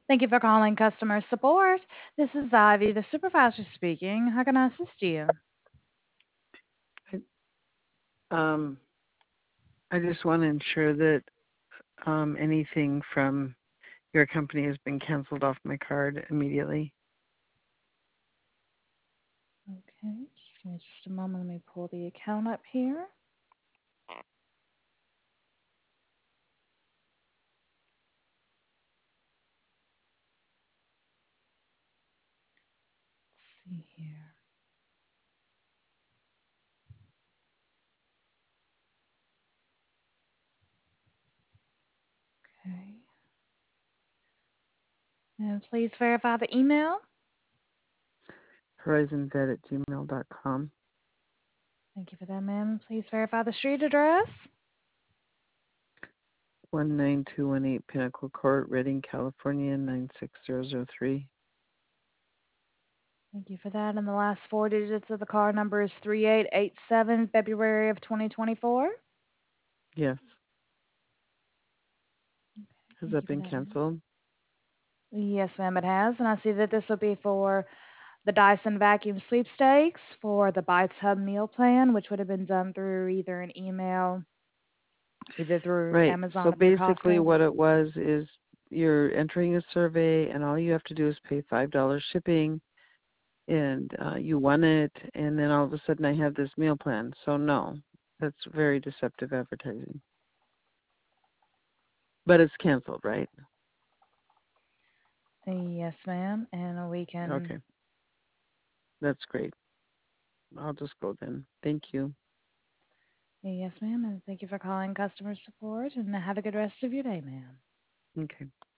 Thank you for calling customer support. This is Ivy, the supervisor speaking. How can I assist you? Um, I just want to ensure that anything from your company has been canceled off my card immediately. Okay, just give me just a moment. Let me pull the account up here. Let's see here. Okay. And please verify the email. HorizonVet@gmail.com. Thank you for that, ma'am. Please verify the street address. 19218 Pinnacle Court, Redding, California 96003. Thank you for that. And the last four digits of the card number is 3887, February of 2024. Yes. Has Thank that you for been that, ma'am. canceled? Yes, ma'am, it has. And I see that this will be for the Dyson vacuum sweepstakes for the Bites Hub meal plan, which would have been done through either an email, either through Right. So Amazon or through basically, Costco. what it was is you're entering a survey, and all you have to do is pay $5 shipping, and you won it, and then all of a sudden I have this meal plan. So no, that's very deceptive advertising. But it's canceled, right? Yes, ma'am. And we can. Okay, that's great. I'll just go then. Thank you. Yes, ma'am. And thank you for calling customer support. And have a good rest of your day, ma'am. Okay.